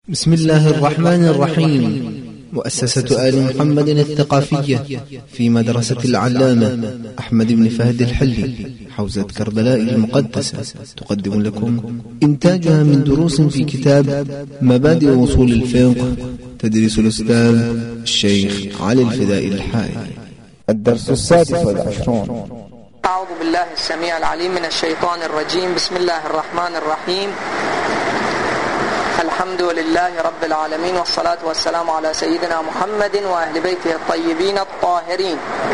بسم الله الرحمن الرحيم. مؤسسة آل محمد الثقافية في مدرسة العلامة أحمد بن فهد الحلي حوزة كربلاء المقدسة تقدم لكم إنتاجها من دروس في كتاب مبادئ أصول الفقه تدريس الأستاذ الشيخ علي الفدائي الحائي. الدرس 26. أعوذ بالله السميع العليم من الشيطان الرجيم. بسم الله الرحمن الرحيم. الحمد لله رب العالمين، والصلاة والسلام على سيدنا محمد وأهل بيته الطيبين الطاهرين.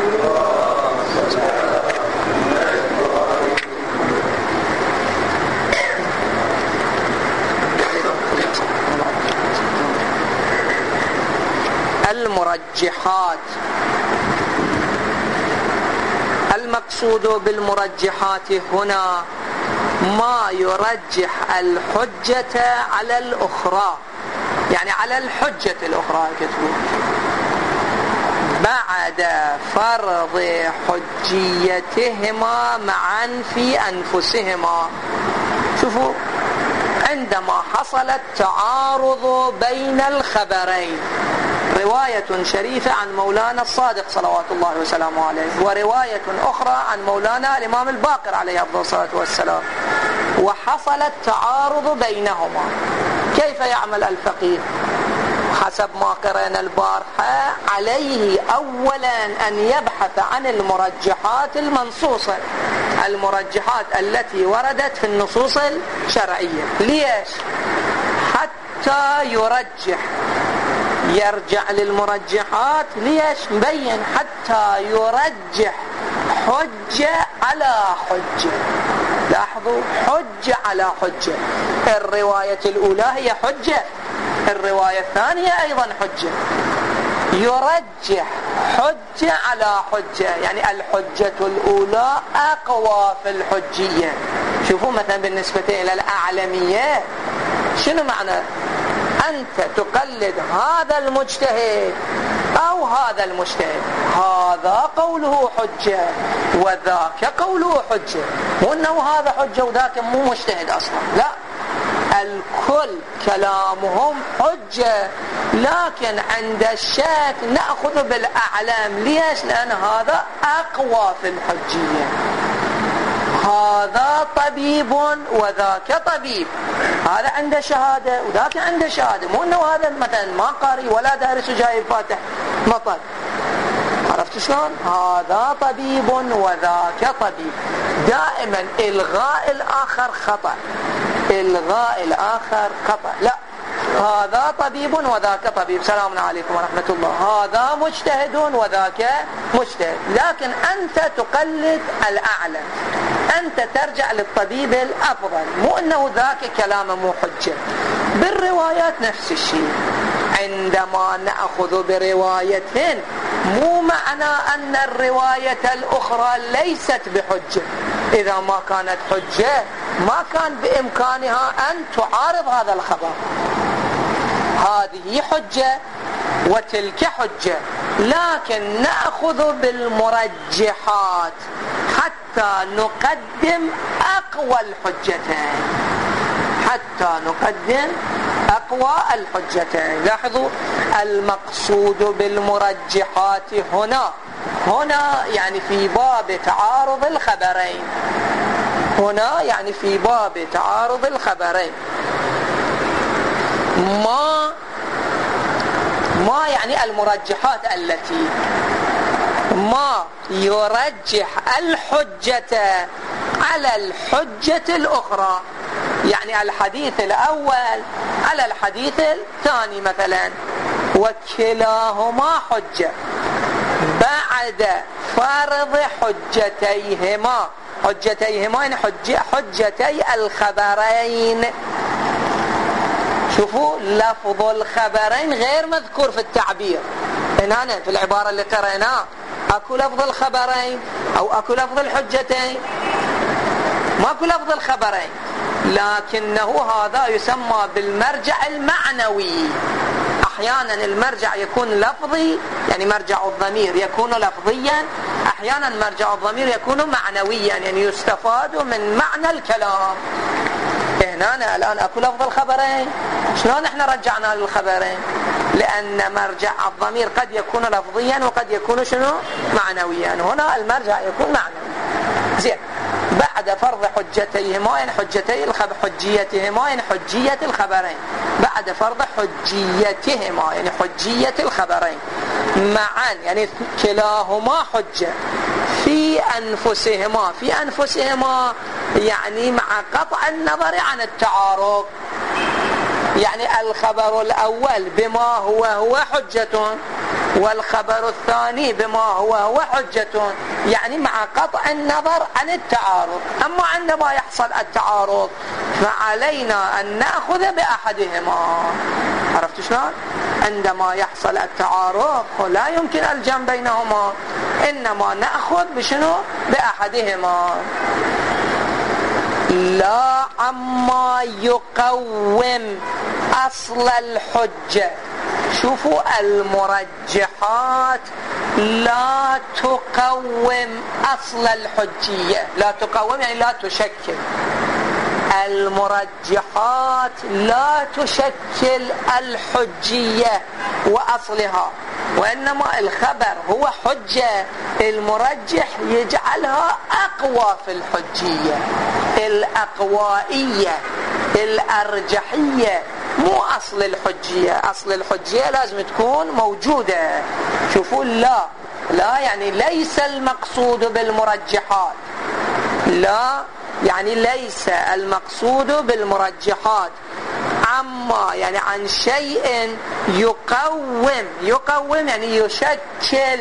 المرجحات. المقصود بالمرجحات هنا ما يرجح الحجة على الأخرى، يعني على الحجة الأخرى بعد فرض حجيتهما معا في أنفسهما. شوفوا، عندما حصل التعارض بين الخبرين، رواية شريفة عن مولانا الصادق صلوات الله وسلامه عليه، ورواية أخرى عن مولانا الإمام الباقر عليه أفضل الصلاة والسلام، وحصل التعارض بينهما، كيف يعمل الفقيه؟ حسب ما قرأنا البارحة، عليه أولا أن يبحث عن المرجحات المنصوصة، المرجحات التي وردت في النصوص الشرعية. ليش؟ حتى يرجح، يرجع للمرجحات. ليش؟ مبين حتى يرجح حجة على حجة. لاحظوا، حجة على حجة. الرواية الأولى هي حجة، الرواية الثانية أيضا حجة. يرجح حجة على حجة، يعني الحجة الأولى أقوى في الحجية. شوفوا مثلا بالنسبة إلى الأعلمية، شنو معنى؟ أنت تقلد هذا المجتهد أو هذا المجتهد، هذا قوله حجة وذاك قوله حجة، مو أنه هذا حجة وذاك مو مجتهد أصلا، لا، الكل كلامهم حجة، لكن عند الشك نأخذ بالأعلام. ليش؟ لأن هذا أقوى في الحجية، هذا طبيب وذاك طبيب، هذا عنده شهادة وذاك عنده شهادة، مو انه هذا مثلا ما قاري ولا دارس وجاي فاتح مطر. عرفت شلون؟ هذا طبيب وذاك طبيب. دائما الغاء الآخر خطأ، الغاء الآخر خطأ. لا، هذا طبيب وذاك طبيب، سلام عليكم ورحمة الله، هذا مجتهد وذاك مجتهد، لكن أنت تقلد الأعلى، أنت ترجع للطبيب الأفضل، مو أنه ذاك كلامه مو حجة. بالروايات نفس الشيء، عندما نأخذ برواية مو معنى أن الرواية الأخرى ليست بحجة. إذا ما كانت حجة ما كان بإمكانها أن تعارض هذا الخبر. هذه حجة وتلك حجة، لكن نأخذ بالمرجحات حتى نقدم أقوى الحجتين، حتى نقدم أقوى الحجتين. لاحظوا، المقصود بالمرجحات هنا يعني في باب تعارض الخبرين، هنا يعني في باب تعارض الخبرين. ما يعني المرجحات التي ما يرجح الحجة على الحجة الأخرى، يعني الحديث الأول على الحديث الثاني مثلا، وكلاهما حجة بعد فرض حجتيهما. حجتيهما يعني حجتي الخبرين. شوفوا، لفظ الخبرين غير مذكور في التعبير. هنا في العبارة اللي قرأناها أكو لفظ الخبرين أو أكو لفظ الحجتين، ماكو لفظ الخبرين، لكنه هذا يسمى بالمرجع المعنوي. أحيانا المرجع يكون لفظي، يعني مرجع الضمير يكون لفظيا، أحيانا مرجع الضمير يكون معنويا، يعني يستفاد من معنى الكلام. هنا الآن أكو لفظ الخبرين، شلون احنا رجعنا للخبرين؟ لأن مرجع الضمير قد يكون لفظيا وقد يكون شنو؟ معنويا. هنا المرجع يكون معنوي. زين، بعد فرض حجتيهما يعني حجيتهما يعني حجية الخبرين، بعد فرض حجيتهما يعني حجية الخبرين معا يعني كلاهما حجة في أنفسهما يعني مع قطع النظر عن التعارض. يعني الخبر الأول بما هو حجة والخبر الثاني بما هو حجة، يعني مع قطع النظر عن التعارض. أما عندما يحصل التعارض فعلينا أن نأخذ بأحدهما. عرفت شلون؟ عندما يحصل التعارض لا يمكن الجمع بينهما، إنما نأخذ بشنو؟ بأحدهما. لا عما يقوم أصل الحجة. شوفوا المرجحات لا تقوم أصل الحجية، لا تقوم يعني لا تشكل. المرجحات لا تشكل الحجية وأصلها، وإنما الخبر هو حجة، المرجح يجعلها أقوى في الحجية، الأقوائية، الأرجحية، مو أصل الحجية. أصل الحجية لازم تكون موجودة. شوفوا لا يعني ليس المقصود بالمرجحات، لا يعني ليس المقصود بالمرجحات عما يعني عن شيء يقوم يعني يشكل،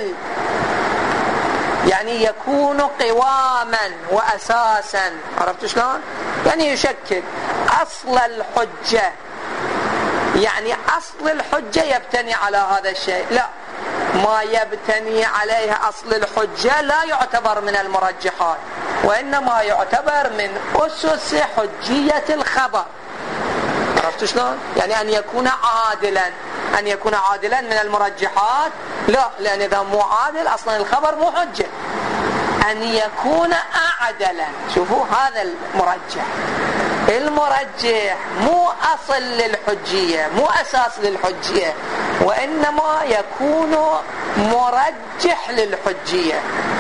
يعني يكون قواما وأساسا. عرفت شلون؟ يعني يشكل أصل الحجة، يعني أصل الحجة يبتني على هذا الشيء. لا، ما يبتني عليه أصل الحجة لا يعتبر من المرجحات، وإنما يعتبر من أسس حجية الخبر. عرفت شلون؟ يعني أن يكون عادلا من المرجحات لا، لأن إذا مو عادل أصلا الخبر مو حجة. أن يكون أعدلا. شوفوا هذا المرجح مو أصل للحجية، مو أساس للحجية، وإنما يكون مرجح للحجية.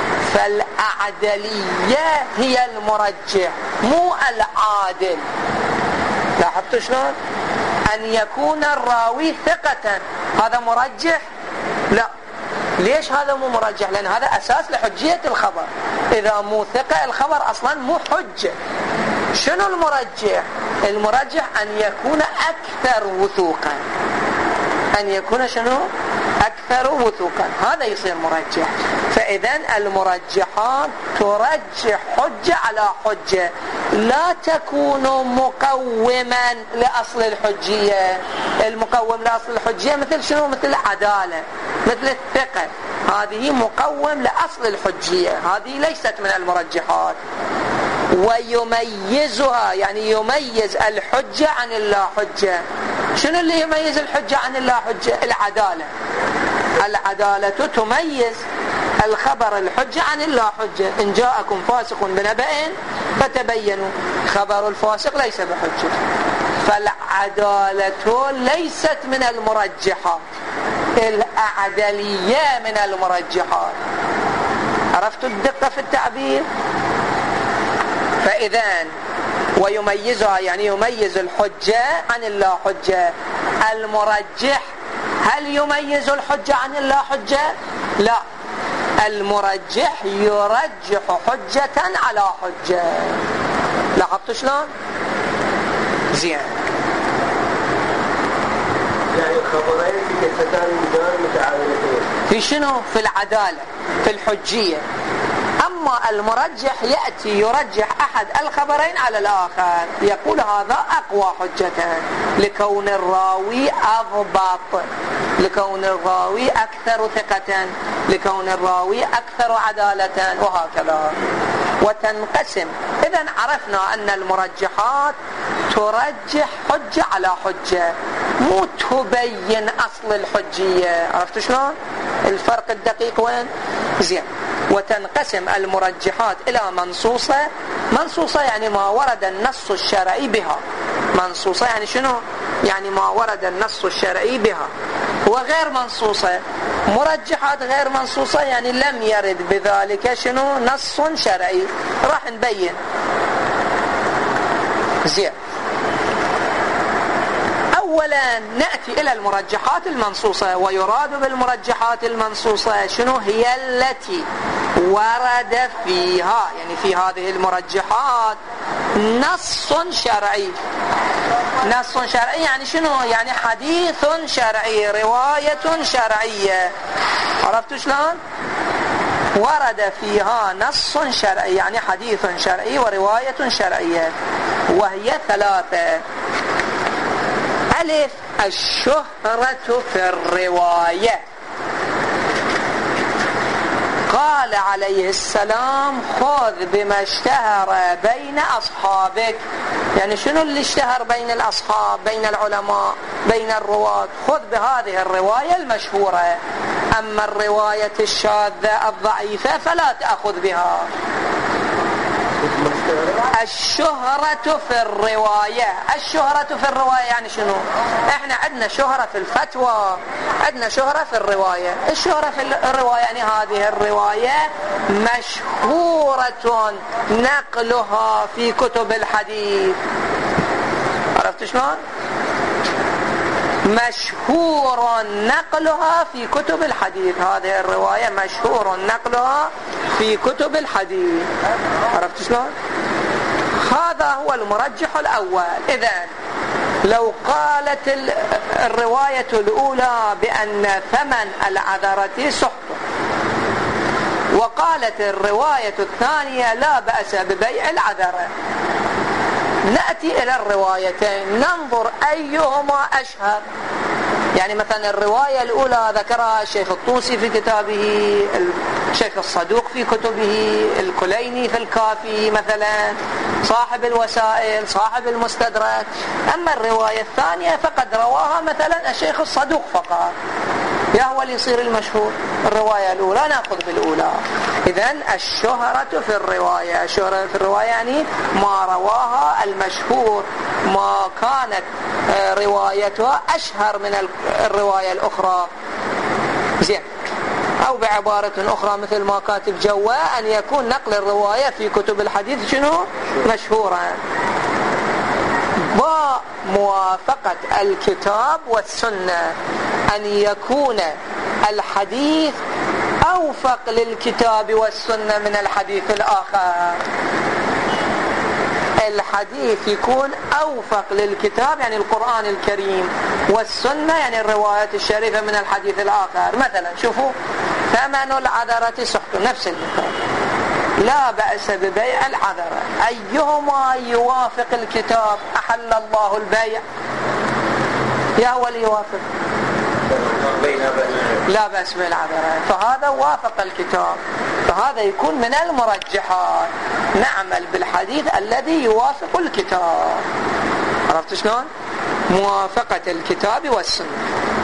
فالأعدلية هي المرجح مو العادل. لاحظتوا شلون؟ أن يكون الراوي ثقة هذا مرجح؟ لا. ليش هذا مو مرجح؟ لأن هذا أساس لحجية الخبر. إذا مو ثقة الخبر أصلا مو حجة. شنو المرجح؟ المرجح أن يكون أكثر وثوقا، أن يكون شنو؟ أكثر وثوقا، هذا يصير مرجح. فإذن المرجحات ترجح حجة على حجة، لا تكون مقوما لأصل الحجية. المقوم لأصل الحجية مثل شنو؟ مثل العدالة، مثل الثقة، هذه مقوم لأصل الحجية، هذه ليست من المرجحات. ويميزها يعني يميز الحجة عن اللا حجة. شنو اللي يميز الحجة عن اللا حجة؟ العدالة تميز الخبر الحجة عن اللا حجة. إن جاءكم فاسق بنبأ فتبينوا، خبر الفاسق ليس بحجة. فالعدالة ليست من المرجحات، الأعدلية من المرجحات. عرفتوا الدقة في التعبير؟ فإذن ويميزها يعني يميز الحجة عن اللا حجة. المرجح هل يميز الحجة عن اللا حجة؟ لا، المرجح يرجح حجة على حجة. لاحظتوا شلون؟ زين. يعني الخبرين في كفتان متعادلتين في شنو؟ في العدالة، في الحجية. أما المرجح يأتي يرجح أحد الخبرين على الآخر، يقول هذا أقوى حجة لكون الراوي أضبط، لكون الراوي أكثر ثقة، لكون الراوي أكثر عدالة، وهكذا. وتنقسم. إذن عرفنا أن المرجحات ترجح حجة على حجة، مو تبين أصل الحجية. عرفتوا شلون؟ الفرق الدقيق وين؟ زين. وتنقسم المرجحات إلى منصوصة منصوصة يعني ما ورد النص الشرعي بها. منصوصة يعني شنو؟ يعني ما ورد النص الشرعي بها. وغير منصوصة، مرجحات غير منصوصة يعني لم يرد بذلك شنو؟ نص شرعي. راح نبين. زين. أولا نأتي إلى المرجحات المنصوصة، ويراد بالمرجحات المنصوصة شنو؟ هي التي ورد فيها، يعني في هذه المرجحات نص شرعي. نص شرعي يعني شنو؟ يعني حديث شرعي، رواية شرعية. عرفتوا شلون؟ ورد فيها نص شرعي يعني حديث شرعي ورواية شرعية، وهي ثلاثة. ألف، الشهرة في الرواية. قال عليه السلام: خذ بما اشتهر بين أصحابك. يعني شنو اللي اشتهر بين الأصحاب، بين العلماء، بين الرواة؟ خذ بهذه الرواية المشهورة، أما الرواية الشاذة الضعيفة فلا تأخذ بها. الشهرة في الرواية. الشهرة في الرواية يعني شنو؟ احنا عندنا شهرة في الفتوى، عندنا شهرة في الرواية. الشهرة في الرواية يعني هذه الرواية مشهورة نقلها في كتب الحديث. عرفت شلون؟ مشهور نقلها في كتب الحديث. هذه الرواية مشهور نقلها في كتب الحديث. عرفت شلون؟ هذا هو المرجح الأول. إذن لو قالت الرواية الأولى بأن ثمن العذرة سحت، وقالت الرواية الثانية لا بأس ببيع العذرة، نأتي إلى الروايتين ننظر أيهما أشهر. يعني مثلا الرواية الأولى ذكرها الشيخ الطوسي في كتابه، الشيخ الصدوق في كتبه، الكليني في الكافي مثلا، صاحب الوسائل، صاحب المستدرك. أما الرواية الثانية فقد رواها مثلا الشيخ الصدوق فقط، يا هو اللي يصير المشهور. الرواية الأولى نأخذ بالأولى. إذن الشهرة في الرواية. الشهرة في الرواية يعني ما رواها المشهور، ما كانت روايتها أشهر من الرواية الأخرى. زين. أو بعبارة أخرى مثل ما كاتب جوا، أن يكون نقل الرواية في كتب الحديث شنو؟ مشهورا. وموافقة الكتاب والسنة، أن يكون الحديث أوفق للكتاب والسنة من الحديث الآخر. الحديث يكون أوفق للكتاب يعني القرآن الكريم، والسنة يعني الروايات الشريفة من الحديث الآخر. مثلا شوفوا: ثمن العذرة سحت، نفس المثال، لا بأس ببيع العذرة. أيهما يوافق الكتاب؟ أحل الله البيع، يا هو اللي يوافق لا بأس بالعذرة، فهذا وافق الكتاب، فهذا يكون من المرجحات. نعمل بالحديث الذي يوافق الكتاب. عرفت شلون؟ موافقة الكتاب والسنة.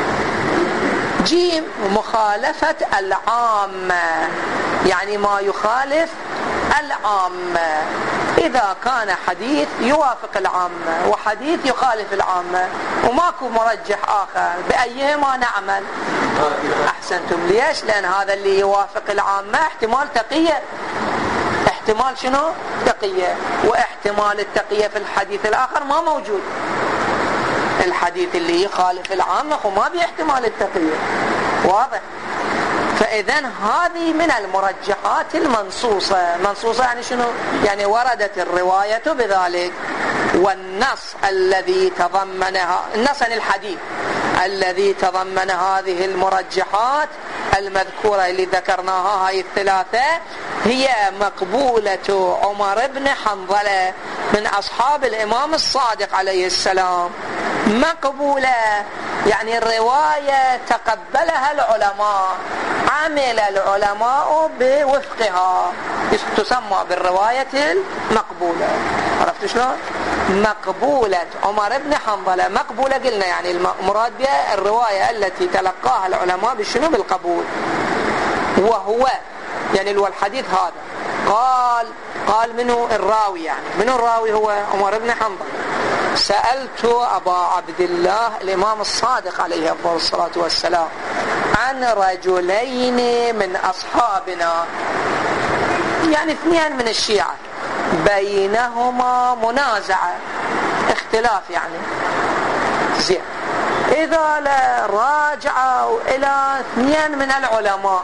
جيم، مخالفة العامة، يعني ما يخالف العامة. إذا كان حديث يوافق العامة وحديث يخالف العامة وماكو مرجح آخر، بأيهما نعمل؟ أحسنتم. ليش؟ لأن هذا اللي يوافق العامة احتمال تقية. احتمال شنو؟ تقية. واحتمال التقية في الحديث الآخر ما موجود. الحديث اللي يخالف العامة وما باحتمال التقية. واضح؟ فإذن هذه من المرجحات المنصوصة. منصوصة يعني شنو؟ يعني وردت الرواية بذلك، والنص الذي تضمنها، النص عن الحديث الذي تضمن هذه المرجحات المذكورة اللي ذكرناها، هاي الثلاثة، هي مقبولة عمر بن حنظلة من أصحاب الإمام الصادق عليه السلام. مقبولة يعني الرواية تقبلها العلماء، عمل العلماء بوفقها، تسمى بالرواية المقبولة. عرفت شلون؟ مقبولة عمر بن حنظلة. مقبولة قلنا يعني المراد بها الرواية التي تلقاها العلماء بالشنو؟ بالقبول. وهو يعني الحديث هذا قال منو الراوي؟ يعني منو الراوي؟ هو عمر بن حنظل. سألت أبا عبد الله الإمام الصادق عليه أفضل الصلاة والسلام عن رجلين من أصحابنا، يعني اثنين من الشيعة، بينهما منازعة، اختلاف يعني. زين، إذا راجعوا إلى اثنين من العلماء،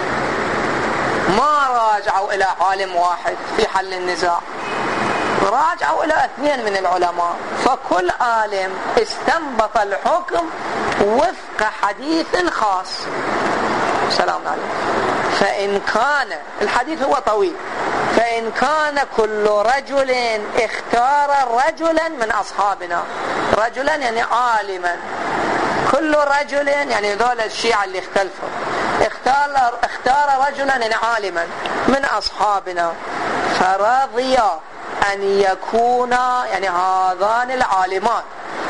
ما راجعوا إلى عالم واحد في حل النزاع، راجعوا إلى اثنين من العلماء، فكل عالم استنبط الحكم وفق حديث خاص. سلام عليكم. فإن كان الحديث هو طويل، فإن كان كل رجل اختار رجلا من أصحابنا، رجلا يعني عالما، كل رجل يعني ذول الشيعة اللي اختلفوا، اختار رجلا يعني عالما من أصحابنا، فرضي أن يكونا يعني هذان العالمان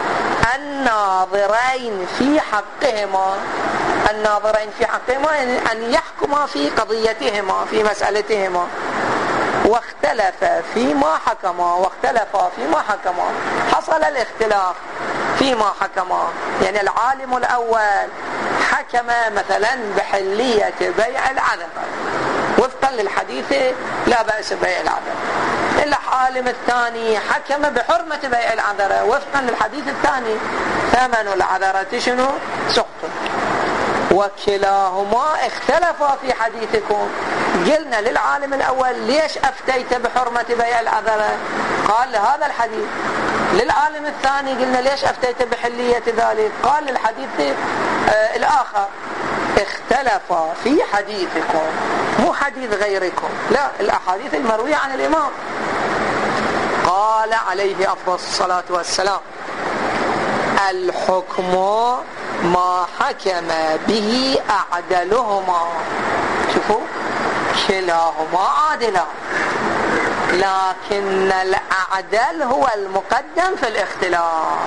الناظرين في حقهما، الناظرين في حقهما يعني أن يحكما في قضيتهما في مسألتهما، واختلفا فيما حكما، حصل الاختلاف فيما حكما. يعني العالم الأول حكم مثلا بحلية بيع العذرة وفقا للحديث لا بأس بيع العذرة، العالم الثاني حكم بحرمة بيع العذرة وفقا للحديث الثاني، ثمن العذرة شنو؟ سقط. وكلاهما اختلفا في حديثكم. قلنا للعالم الأول ليش أفتيت بحرمة بيع العذرة؟ قال لهذا الحديث. للعالم الثاني قلنا ليش أفتيت بحلية ذلك؟ قال للحديث الآخر. اختلفا في حديثكم، مو حديث غيركم، لا، الأحاديث المروية عن الإمام. قال عليه أفضل الصلاة والسلام: الحكم ما حكم به أعدلهما. شوفوا، كلاهما عادلان، لكن الأعدل هو المقدم في الاختلاف.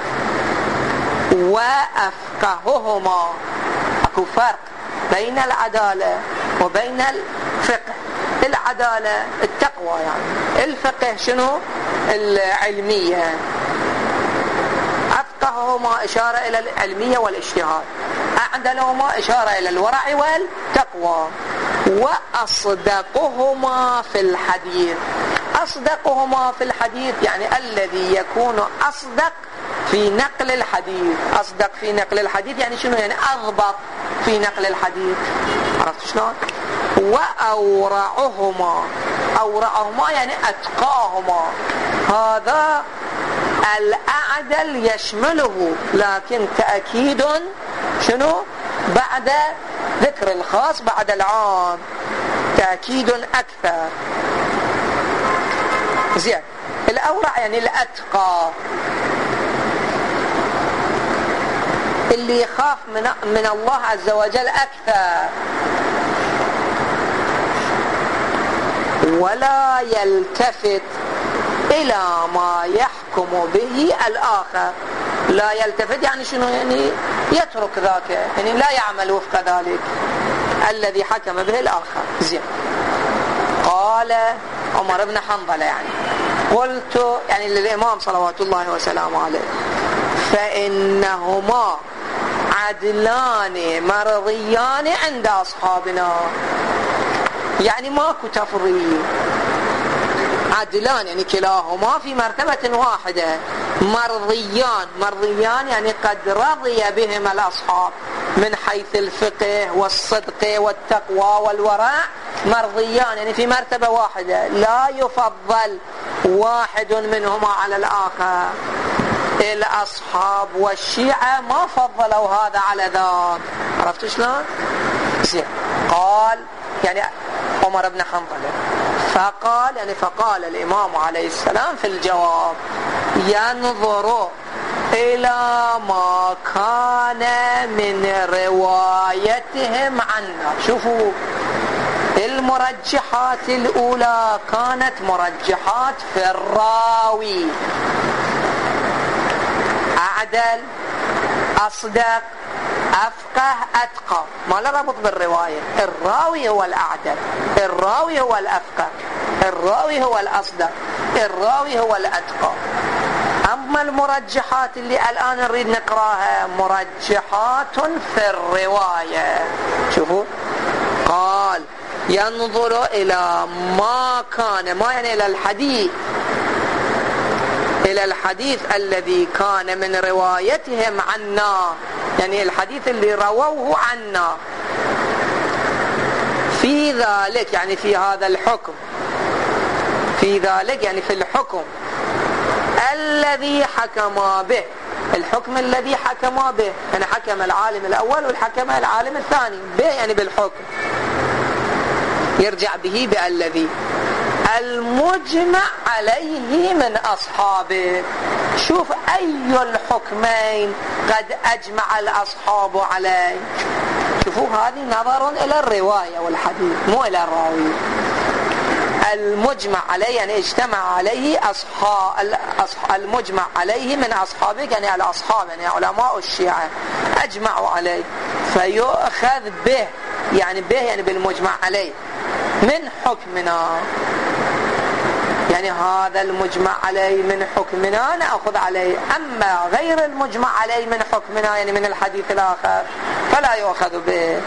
وأفقههما، أكو فرق بين العدالة وبين الفقه. العدالة التقوى يعني، الفقه شنو؟ العلمية. أفقههما إشارة إلى العلمية والاجتهاد، أعدلهما إشارة إلى الورع والتقوى. وأصدقهما في الحديث. أصدقهما في الحديث يعني الذي يكون أصدق في نقل الحديث. أصدق في نقل الحديث يعني شنو؟ يعني أضبط في نقل الحديث. عرفت شلون؟ وأورعهما، أورعهما يعني أتقاهما. هذا الأعدل يشمله، لكن تأكيد شنو؟ بعد ذكر الخاص بعد العام، تأكيد أكثر. زين، الأورع يعني الأتقى، اللي يخاف من الله عز وجل أكثر. ولا يلتفت إلى ما يحكم به الآخر. لا يلتفت يعني شنو؟ يعني يترك ذاك، يعني لا يعمل وفق ذلك الذي حكم به الآخر. زين. قال عمر بن حنظل يعني، قلت يعني للإمام صلوات الله وسلامه عليه: فإنهما عدلان مرضيان عند أصحابنا. يعني ماكو تفريق، عدلان يعني كلاهما في مرتبة واحدة، مرضيان يعني قد رضي بهم الأصحاب من حيث الفقه والصدق والتقوى والورع، مرضيان يعني في مرتبة واحدة، لا يفضل واحد منهما على الآخر. الأصحاب والشيعة ما فضلوا هذا على ذاك. عرفت شلون؟ زين. قال يعني عمر بن حنظل، فقال يعني فقال الإمام عليه السلام في الجواب: ينظر إلى ما كان من روايتهم عنا. شوفوا، المرجحات الأولى كانت مرجحات في الراوي، أعدل، أصدق، أفقه، أتقى، ما له ربط بالرواية. الراوي هو الأعدل، الراوي هو الأفقه، الراوي هو الأصدق، الراوي هو الأتقى. أما المرجحات اللي الآن نريد نقراها مرجحات في الرواية. شوفوا قال ينظر إلى ما كان، ما يعني إلى الحديث، إلى الحديث الذي كان من روايتهم عنا، يعني الحديث اللي رووه عنا في ذلك، يعني في هذا الحكم، في ذلك يعني في الحكم الذي حكما به، الحكم الذي حكما به، يعني حكم العالم الأول والحكم العالم الثاني به، يعني بالحكم يرجع به بالذي المجمع عليه من أصحابه. شوف أي الحكمين قد أجمع الأصحاب عليه. شوفوا هذه نظر إلى الرواية والحديث مو إلى الراوي. المجمع عليه يعني اجتمع عليه المجمع عليه من أصحابه، يعني الأصحاب يعني علماء الشيعة أجمعوا عليه، فيؤخذ به، يعني به يعني بالمجمع عليه من حكمنا، يعني هذا المجمع عليه من حكمنا نأخذ عليه، أما غير المجمع عليه من حكمنا يعني من الحديث الآخر فلا يؤخذ به.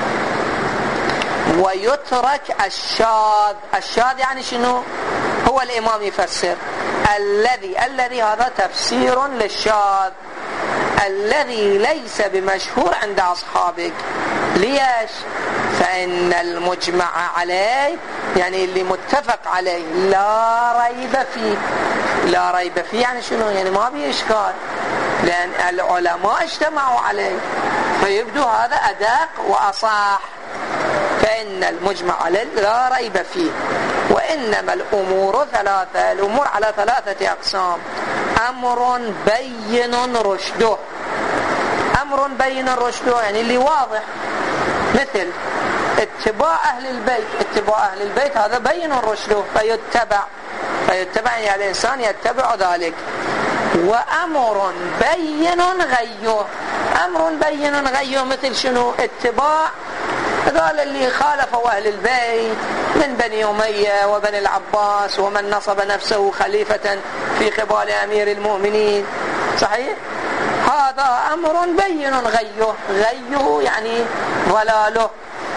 ويترك الشاذ. الشاذ يعني شنو؟ هو الإمام يفسر الذي هذا تفسير للشاذ الذي ليس بمشهور عند أصحابك. ليش؟ فإن المجمع عليه يعني اللي متفق عليه لا ريب فيه. لا ريب فيه يعني شنو؟ يعني ما بيه إشكال، لأن العلماء اجتمعوا عليه، فيبدو هذا أدق وأصح. فإن المجمع عليه لا ريب فيه. وإنما الأمور ثلاثة، الأمور على ثلاثة أقسام: أمر بين رشده. أمر بين رشده يعني اللي واضح، مثل اتباع أهل البيت. اتباع أهل البيت هذا بين رشده فيتبع يعني الإنسان يتبع ذلك. وأمر بين غيه. أمر بين غيه مثل شنو؟ اتباع قال اللي خالفوا أهل البيت من بني أمية وبني العباس ومن نصب نفسه خليفة في قبال أمير المؤمنين. صحيح؟ هذا أمر بين غيه. غيه يعني ضلاله،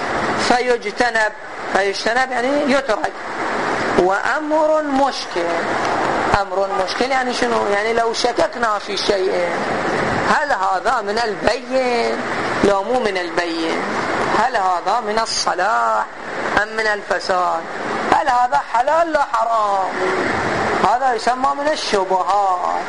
فيجتنب يعني يترك. وأمر مشكل. أمر مشكل يعني شنو؟ يعني لو شككنا في شيء هل هذا من البين لو مو من البين، هل هذا من الصلاح أم من الفساد، هل هذا حلال لا حرام، هذا يسمى من الشبهات.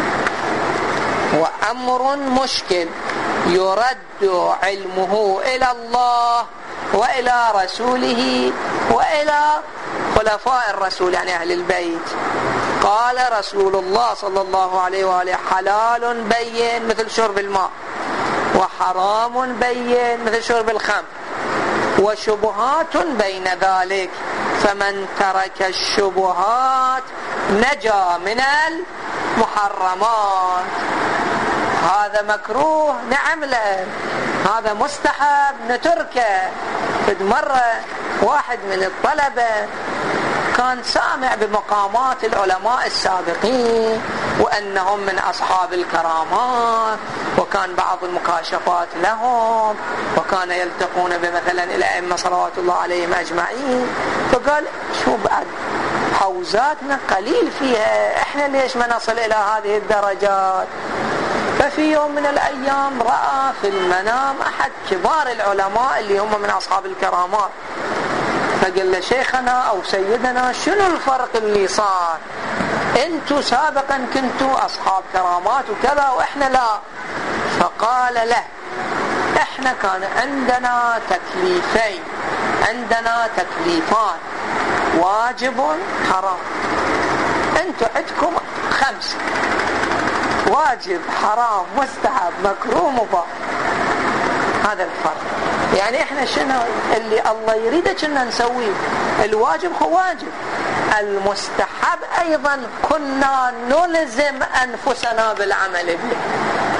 وأمر مشكل يرد علمه إلى الله وإلى رسوله وإلى خلفاء الرسول يعني أهل البيت. قال رسول الله صلى الله عليه وآله: حلال بين مثل شرب الماء، وحرام بين مثل شرب الخمر، وشبهات بين ذلك، فمن ترك الشبهات نجا من المحرمات. هذا مكروه نعمله، هذا مستحب نتركه. قد مرة واحد من الطلبة كان سامع بمقامات العلماء السابقين وأنهم من أصحاب الكرامات، وكان بعض المكاشفات لهم، وكان يلتقون بمثلا الأئمة صلوات الله عليهم أجمعين. فقال: شو بعد حوزاتنا قليل فيها، إحنا ليش ما نصل إلى هذه الدرجات؟ ففي يوم من الأيام رأى في المنام أحد كبار العلماء اللي هم من أصحاب الكرامات، فقال له: شيخنا أو سيدنا، شنو الفرق اللي صار؟ انتوا سابقا كنتوا أصحاب كرامات وكذا وإحنا لا. فقال له: إحنا كان عندنا تكليفين، عندنا تكليفان: واجب حرام. انتوا عندكم 5: واجب، حرام، مستحب، مكروه، مباح. هذا الفرق. يعني احنا شنو اللي الله يريده كنا نسويه؟ الواجب هو واجب، المستحب ايضا كنا نلزم انفسنا بالعمل به،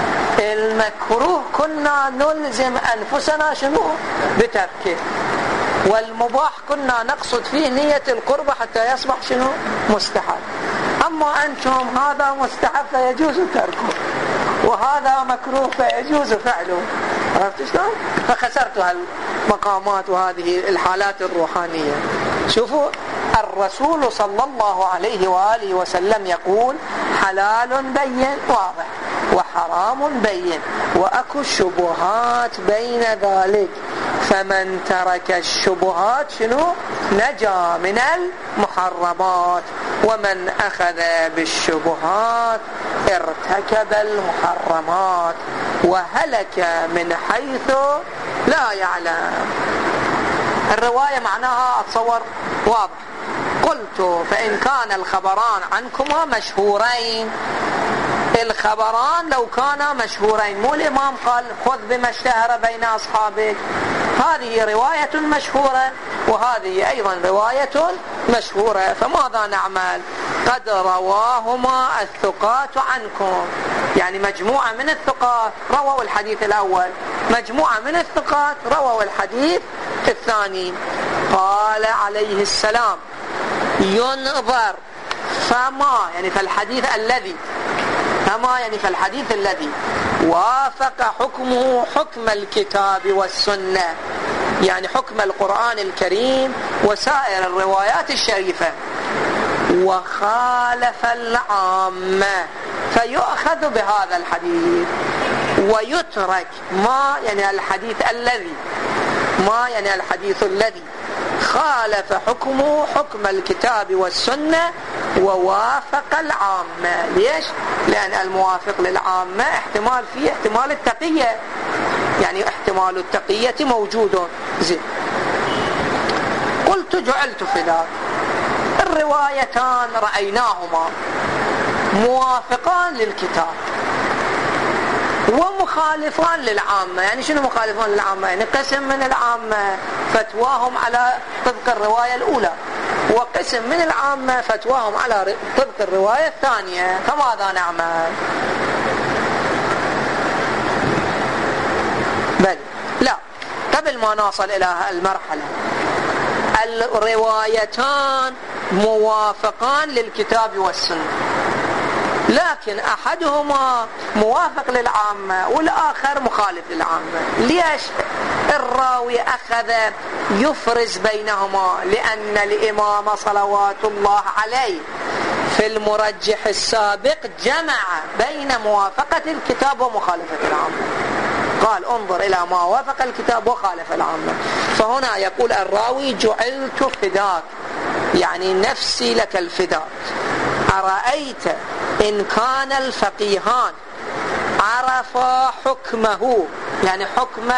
المكروه كنا نلزم انفسنا شنو؟ بتركه. والمباح كنا نقصد فيه نية القربة حتى يصبح شنو؟ مستحب. أما أنتم هذا مستحب فيجوز تركه، وهذا مكروه فيجوز فعله. عرفت شلون؟ فخسرت هالمقامات وهذه الحالات الروحانية. شوفوا الرسول صلى الله عليه وآله وسلم يقول حلال بين واضح وحرام بين وأكو الشبهات بين ذلك، فمن ترك الشبهات شنو؟ نجا من المحرمات، ومن أخذ بالشبهات ارتكب المحرمات وهلك من حيث لا يعلم. الرواية معناها أتصور واضح. قلت فإن كان الخبران عنكما مشهورين، الخبران لو كانا مشهورين، مو الإمام قال خذ بما اشتهر بين أصحابك، هذه رواية مشهورة وهذه أيضا رواية مشهورة، فماذا نعمل؟ قد رواهما الثقات عنكم، يعني مجموعة من الثقات رووا الحديث الأول، مجموعة من الثقات رووا الحديث الثاني. قال عليه السلام ينظر فما يعني فالحديث الذي فما يعني فالحديث الذي وافق حكمه حكم الكتاب والسنة، يعني حكم القرآن الكريم وسائر الروايات الشريفة، وخالف العامة فيؤخذ بهذا الحديث، ويترك ما يعني الحديث الذي ما يعني الحديث الذي خالف حكمه حكم الكتاب والسنة ووافق العامة. ليش؟ لأن الموافق للعامة احتمال فيه احتمال التقية، يعني احتمال التقية موجود. زين. قلت جعلت فداك. الروايتان رأيناهما موافقان للكتاب ومخالفان للعامة. يعني شنو مخالفان للعامة؟ يعني قسم من العامة فتواهم على طبق الرواية الأولى، وقسم من العامة فتواهم على طبق الرواية الثانية، فماذا نعمل؟ بل لا، قبل ما نصل إلى المرحلة، الروايتان موافقان للكتاب والسنة، لكن أحدهما موافق للعامة والآخر مخالف للعامة. ليش؟ الراوي أخذ يفرز بينهما، لأن الإمام صلوات الله عليه في المرجح السابق جمع بين موافقة الكتاب ومخالفة العامة، قال انظر إلى ما وافق الكتاب وخالف العامة. فهنا يقول الراوي جعلت فداك، يعني نفسي لك الفداء. أرأيت إن كان الفقيهان عرفا حكمه، يعني حكم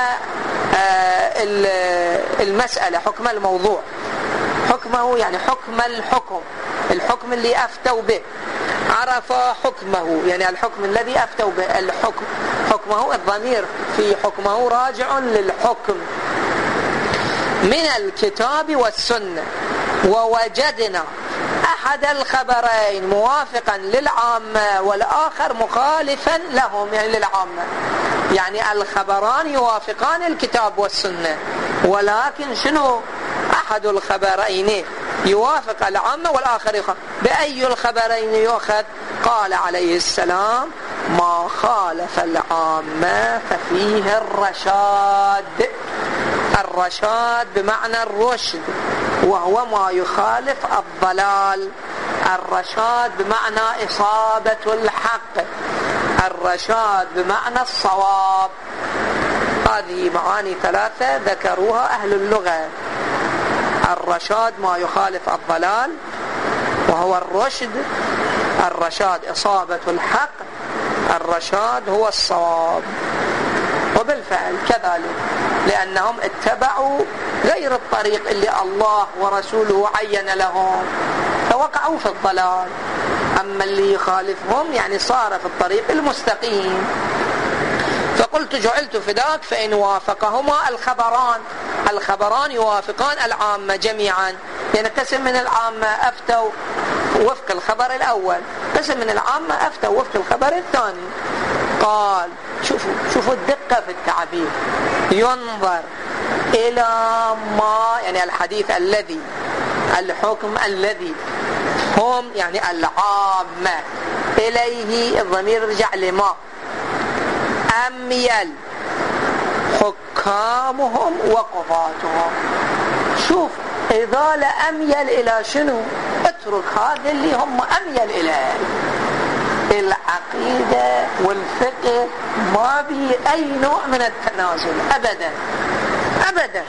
المسألة، حكم الموضوع، حكمه يعني حكم الحكم اللي أفتوا به، عرفا حكمه يعني الحكم الذي أفتوا به، حكمه الضمير في حكمه راجع للحكم من الكتاب والسنة، ووجدنا أحد الخبرين موافقا للعامة والآخر مخالفا لهم يعني للعامة، يعني الخبران يوافقان الكتاب والسنة، ولكن شنو أحد الخبرين يوافق العامة والآخر يخالف. بأي الخبرين يؤخذ؟ قال عليه السلام ما خالف العامة ففيه الرشاد. الرشاد بمعنى الرشد، وهو ما يخالف الضلال. الرشاد بمعنى إصابة الحق، الرشاد بمعنى الصواب. هذه معاني ثلاثة ذكروها أهل اللغة. الرشاد ما يخالف الضلال وهو الرشد، الرشاد إصابة الحق، الرشاد هو الصواب. وبالفعل كذلك، لأنهم اتبعوا غير الطريق اللي الله ورسوله عين لهم فوقعوا في الضلال. أما اللي يخالفهم يعني صار في الطريق المستقيم. فقلت جعلت فداك فإن وافقهما الخبران يوافقان العامة جميعا، يعني قسم من العامة أفتوا وفق الخبر الأول، قسم من العامة أفتوا وفق الخبر الثاني. قال شوفوا الدقة في التعبير. ينظر إلى ما يعني الحديث الذي الحكم الذي هم يعني العامة إليه الضمير يرجع لما أميل حكامهم وقضاتهم. شوف إذا لأميل إلى شنو؟ اترك هذا اللي هم أميل إليه. العقيدة والفقه ما به أي نوع من التنازل أبدا أبدا.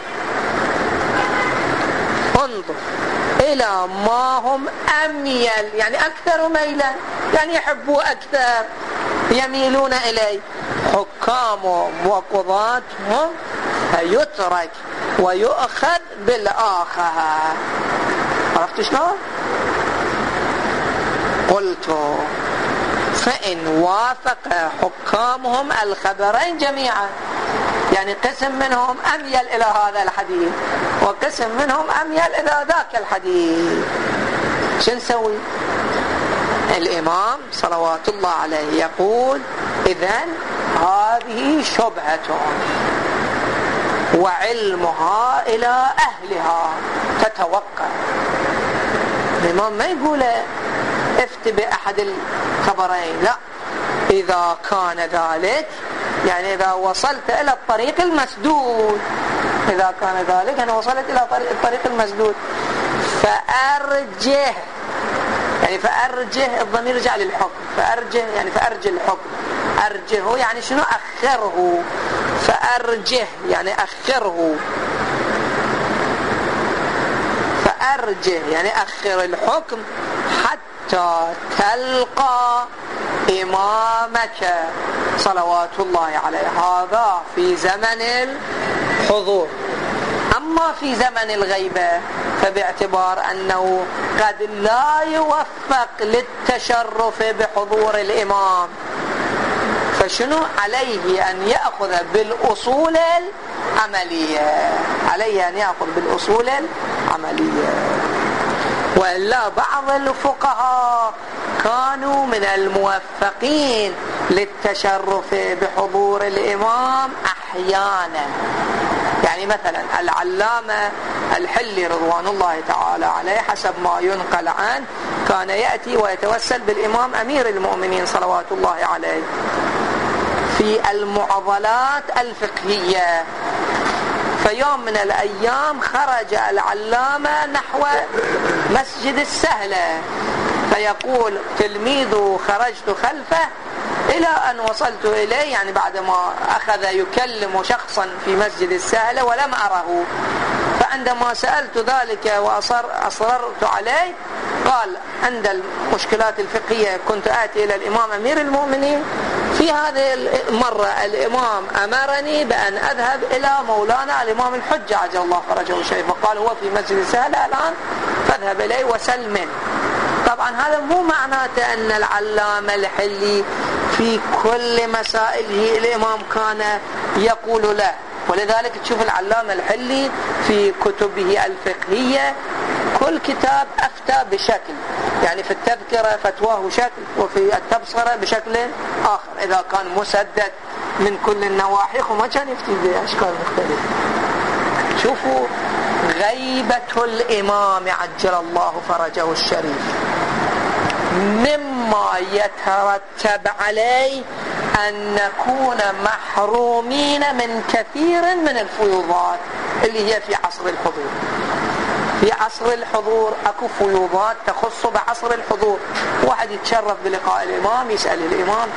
انظر إلى ما هم أميل يعني أكثر ميلا يعني يحبوا أكثر يميلون إليه حكامهم وقضاتهم فيترك ويؤخذ بالآخر. عرفت شلون؟ قلت فإن وافق حكامهم الخبرين جميعا يعني قسم منهم أميل إلى هذا الحديث وقسم منهم أميل إلى ذاك الحديث، شو نسوي؟ الإمام صلوات الله عليه يقول إذن هذه شبهة وعلمها إلى أهلها تتوقع. الإمام ما يقول افت بأحد الخبرين، لا، إذا كان ذلك يعني إذا وصلت إلى الطريق المسدود، إذا كان ذلك أنا وصلت إلى الطريق المسدود فأرجه يعني فأرجه الضمير يرجع للحكم فأرجه يعني فأرجه الحكم أرجه يعني شنو؟ أخره. فأرجه يعني أخره فأرجه يعني أخر الحكم حتى تلقى إمامك صلوات الله عليه. هذا في زمن الحضور. أما في زمن الغيبة فباعتبار أنه قد لا يوفق للتشرف بحضور الإمام فشنو عليه؟ أن يأخذ بالأصول العملية، عليه أن يأخذ بالأصول العملية. وإلا بعض الفقهاء كانوا من الموفقين للتشرف بحضور الإمام أحيانا. يعني مثلا العلامة الحلي رضوان الله تعالى عليه حسب ما ينقل عنه كان يأتي ويتوسل بالإمام أمير المؤمنين صلوات الله عليه في المعضلات الفقهية. فيوم من الأيام خرج العلامة نحو مسجد السهلة فيقول تلميذه خرجت خلفه إلى أن وصلت إليه يعني بعدما أخذ يكلم شخصا في مسجد السهلة ولم أره. فعندما سألت ذلك وأصررت عليه قال عند المشكلات الفقهية كنت آتي إلى الإمام أمير المؤمنين، في هذه المرة الإمام أمرني بأن أذهب إلى مولانا الإمام الحجة عجل الله فرجه الشريف فقال هو في مسجد السهلة الآن فاذهب إليه وسل منه. طبعا هذا مو معناته أن العلامة الحلي في كل مسائله الإمام كان يقول له، ولذلك تشوف العلامة الحلي في كتبه الفقهية كل كتاب أفتى بشكل، يعني في التذكرة فتواه شكل وفي التبصرة بشكل آخر إذا كان مسدد من كل النواحي وما كان يفتي بأشكال مختلفة. شوفوا غيبة الإمام عجل الله فرجه الشريف مما يترتب عليه أن نكون محرومين من كثير من الفيوضات اللي هي في عصر الحضور. في عصر الحضور أكو فيوضات تخص بعصر الحضور. واحد يتشرف بلقاء الإمام يسأل الإمام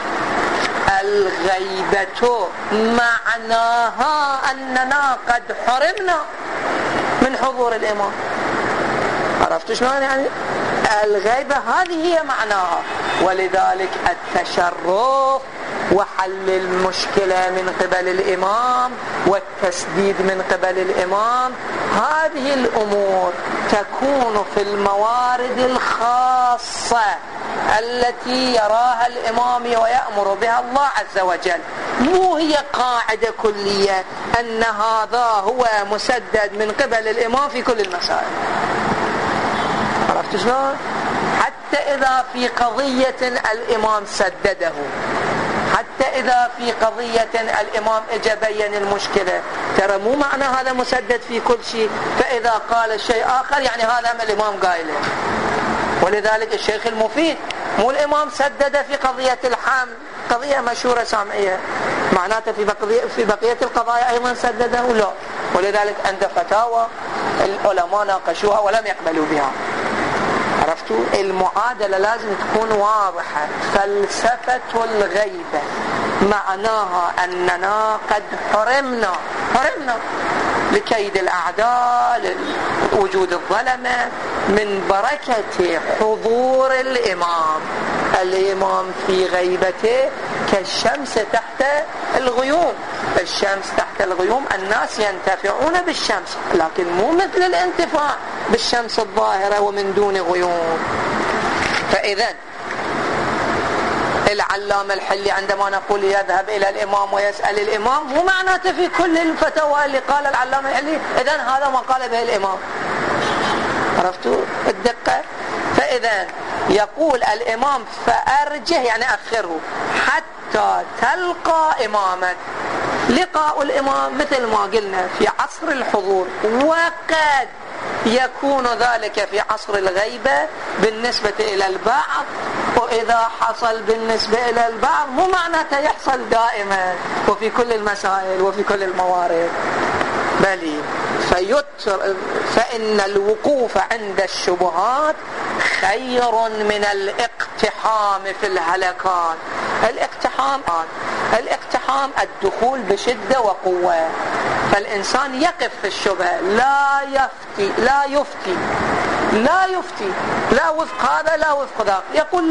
الغيبة معناها أننا قد حرمنا من حضور الإمام. عرفت شلون؟ يعني الغيبة هذه هي معناها. ولذلك التشرف وحل المشكلة من قبل الإمام والتسديد من قبل الإمام هذه الأمور تكون في الموارد الخاصة التي يراها الإمام ويأمر بها الله عز وجل. مو هي قاعدة كلية أن هذا هو مسدد من قبل الإمام في كل المسائل. عرفت شلون؟ حتى إذا في قضية الإمام سدده، حتى حتى إذا في قضية الإمام اجى بين المشكلة، ترى مو معنى هذا مسدد في كل شيء، فإذا قال الشيء آخر يعني هذا ما الإمام قايله. ولذلك الشيخ المفيد مو الإمام سدد في قضية الحمل، قضية مشهورة سامعية، معناته في بقية القضايا أيضا سدده لا. ولذلك عند فتاوى العلماء ناقشوها ولم يقبلوا بها. عرفتوا؟ المعادلة لازم تكون واضحة. فلسفة الغيبة معناها أننا قد حرمنا لكيد الأعداء، لوجود الظلمة، من بركة حضور الإمام في غيبته كالشمس تحت الغيوم. الشمس تحت الغيوم الناس ينتفعون بالشمس، لكن مو مثل الانتفاع بالشمس الظاهرة ومن دون غيوم. فإذا العلامة الحلي عندما نقول يذهب إلى الإمام ويسأل الإمام، مو معناته في كل الفتاوى اللي قال العلامة الحلي إذن هذا ما قال به الإمام. عرفتوا الدقة؟ فإذا يقول الإمام فأرجه يعني أخره حتى تلقى إمامك. لقاء الإمام مثل ما قلنا في عصر الحضور، وقد يكون ذلك في عصر الغيبة بالنسبة إلى البعض، وإذا حصل بالنسبة إلى البعض مو معناته يحصل دائما وفي كل المسائل وفي كل الموارد، بل فإن الوقوف عند الشبهات خير من الاقتحام في الهلكات. الاقتحام الدخول بشدة وقوة، فالإنسان يقف في الشبهة، لا يفتي لا وفق هذا لا وفق ذاك، يقول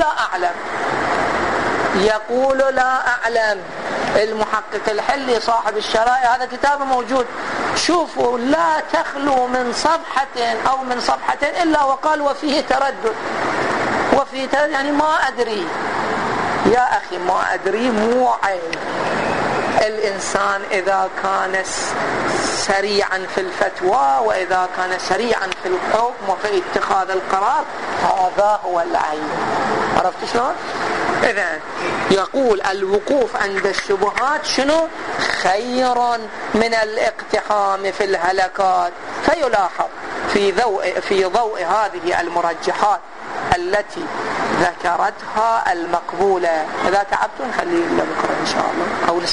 لا أعلم. المحقق الحلي صاحب الشرائع هذا كتابه موجود، شوفوا لا تخلو من صفحة أو من صفحتين إلا وقال وفيه تردد. يعني ما أدري يا أخي، ما أدري مو عيب. الإنسان إذا كان سريعا في الفتوى وإذا كان سريعا في الحكم وفي اتخاذ القرار، هذا هو العيب. عرفت شلون؟ إذن يقول الوقوف عند الشبهات شنو؟ خير من الاقتحام في الهلكات. فيلاحظ في ضوء هذه المرجحات التي ذكرتها المقبولة. إذا تعبتوا نخليه لبكرة إن شاء الله، أو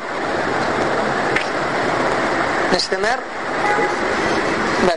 نستمر بل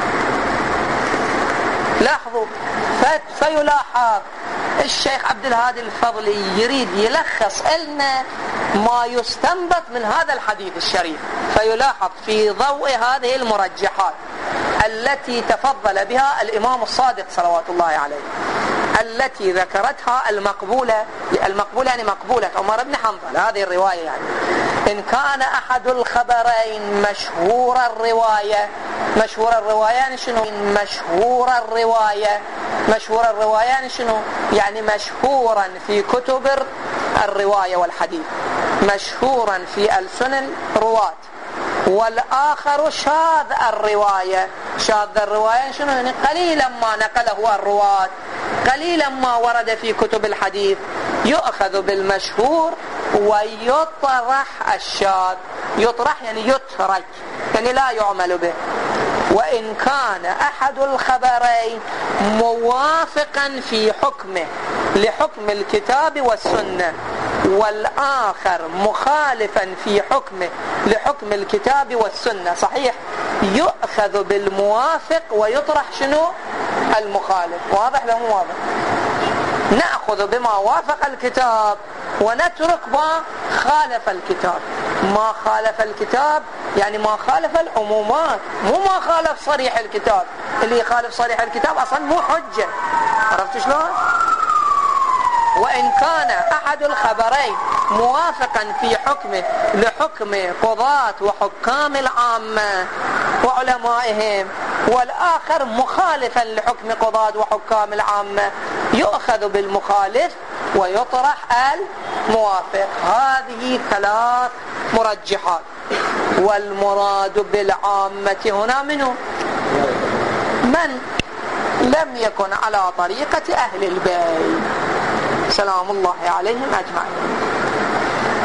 لاحظوا. فيلاحظ الشيخ عبد الهادي الفضلي يريد يلخص لنا ما يستنبط من هذا الحديث الشريف. فيلاحظ في ضوء هذه المرجحات التي تفضل بها الإمام الصادق صلوات الله عليه، التي ذكرتها المقبولة يعني مقبولة عمر بن حنظل، هذه الرواية يعني إن كان أحد الخبرين مشهور الرواية يعني شنو؟ مشهور الرواية يعني شنو؟ يعني مشهورا في كتب الرواية والحديث، مشهورا في ألسن الرواة. والآخر شاذ الرواية شنو؟ يعني قليلا ما نقله الرواة، قليلا ما ورد في كتب الحديث. يؤخذ بالمشهور ويطرح الشاذ. يطرح يعني يترك، يعني لا يعمل به. وإن كان أحد الخبرين موافقا في حكمه لحكم الكتاب والسنة، والآخر مخالفا في حكمه لحكم الكتاب والسنة، صحيح، يؤخذ بالموافق ويطرح شنو؟ المخالف. واضح ده مو واضح؟ نأخذ بما وافق الكتاب ونترك ما خالف الكتاب. ما خالف الكتاب يعني ما خالف العمومات، مو ما خالف صريح الكتاب. اللي يخالف صريح الكتاب أصلا مو حجة. عرفت شلون؟ وإن كان أحد الخبرين موافقا في حكمه لحكم قضاة وحكام العامة وعلمائهم، والآخر مخالفا لحكم قضاة وحكام العامة، يؤخذ بالمخالف ويطرح الموافق. هذه 3 مرجحات. والمراد بالعامة هنا منه من لم يكن على طريقة أهل البيت سلام الله عليهم أجمعين.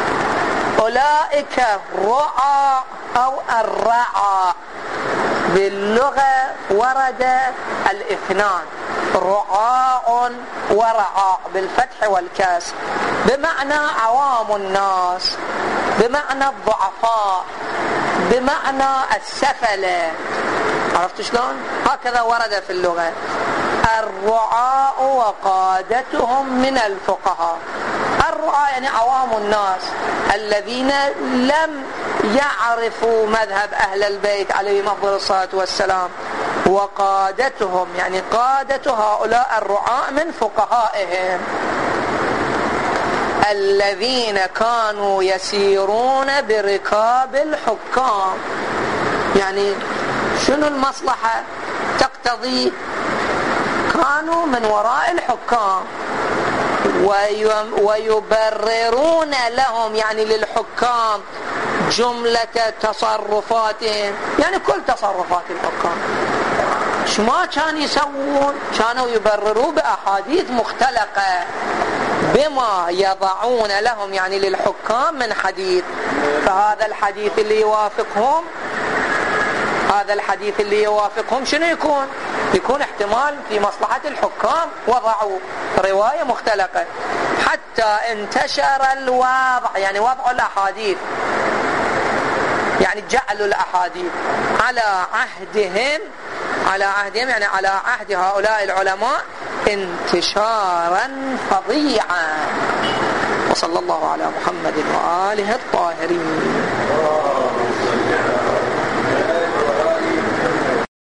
أولئك الرعى أو الرعى. باللغة ورد الاثنان، رعاء ورعاء بالفتح والكسر، بمعنى عوام الناس، بمعنى الضعفاء، بمعنى السفلة. عرفت شلون؟ هكذا ورد في اللغة. الرعاء وقادتهم من الفقهاء. الرعاء يعني عوام الناس الذين لم يعرفوا مذهب أهل البيت عليهم أفضل الصلاة والسلام، وقادتهم يعني قادة هؤلاء الرعاء من فقهائهم الذين كانوا يسيرون بركاب الحكام. يعني شنو المصلحة تقتضي؟ كانوا من وراء الحكام ويبررون لهم يعني للحكام جملة تصرفاتهم، يعني كل تصرفات الحكام. شما كانوا يسوون؟ كانوا يبرروا بأحاديث مختلقة بما يضعون لهم يعني للحكام من حديث. فهذا الحديث اللي يوافقهم، هذا الحديث اللي يوافقهم شنو يكون؟ يكون احتمال في مصلحة الحكام وضعوا رواية مختلقة حتى انتشر الوضع، يعني وضع الأحاديث، يعني جعلوا الأحاديث على عهدهم يعني على عهد هؤلاء العلماء انتشارا فظيعا. وصلى الله على محمد وآله الطاهرين.